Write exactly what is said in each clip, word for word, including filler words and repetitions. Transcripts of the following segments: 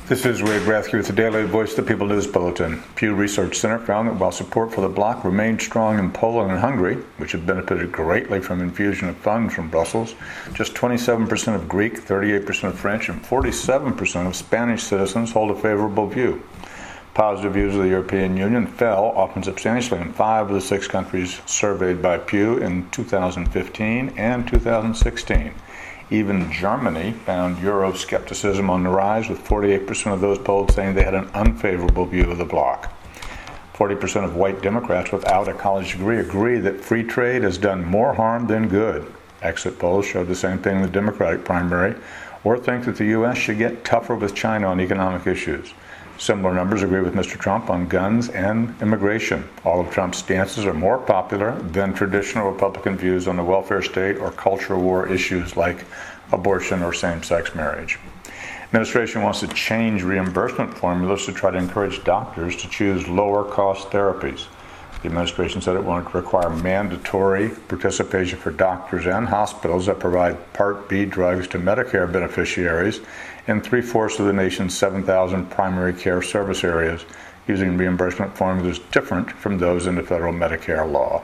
This is Wade Rathke with the Daily Voice of the People News Bulletin. Pew Research Center found that while support for the bloc remained strong in Poland and Hungary, which have benefited greatly from infusion of funds from Brussels, just twenty-seven percent of Greek, thirty-eight percent of French, and forty-seven percent of Spanish citizens hold a favorable view. Positive views of the European Union fell, often substantially, in five of the six countries surveyed by Pew in two thousand fifteen and two thousand sixteen. Even Germany found Euroscepticism on the rise, with forty-eight percent of those polled saying they had an unfavorable view of the bloc. forty percent of white Democrats without a college degree agree that free trade has done more harm than good. Exit polls showed the same thing in the Democratic primary, or think that the U S should get tougher with China on economic issues. Similar numbers agree with Mister Trump on guns and immigration. All of Trump's stances are more popular than traditional Republican views on the welfare state or culture war issues like abortion or same-sex marriage. Administration wants to change reimbursement formulas to try to encourage doctors to choose lower-cost therapies. The administration said it wanted to require mandatory participation for doctors and hospitals that provide Part B drugs to Medicare beneficiaries in three-fourths of the nation's seven thousand primary care service areas, using reimbursement formulas different from those in the federal Medicare law.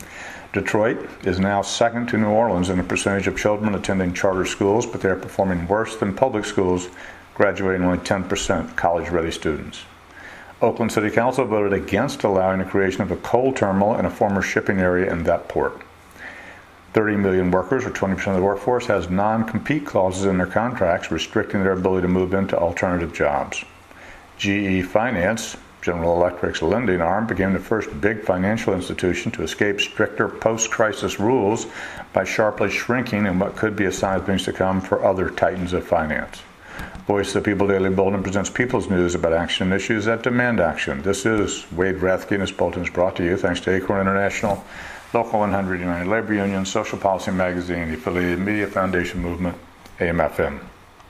Detroit is now second to New Orleans in the percentage of children attending charter schools, but they are performing worse than public schools, graduating only ten percent college-ready students. Oakland City Council voted against allowing the creation of a coal terminal in a former shipping area in that port. thirty million workers, or twenty percent of the workforce, has non-compete clauses in their contracts restricting their ability to move into alternative jobs. G E Finance, General Electric's lending arm, became the first big financial institution to escape stricter post-crisis rules by sharply shrinking in what could be a sign of things to come for other titans of finance. Voice of the People Daily Bulletin presents People's News about action and issues that demand action. This is Wade Rathke, and this bulletin is brought to you thanks to Acorn International, Local one hundred United Labor Union, Social Policy Magazine, the Affiliated Media Foundation Movement, A M F M.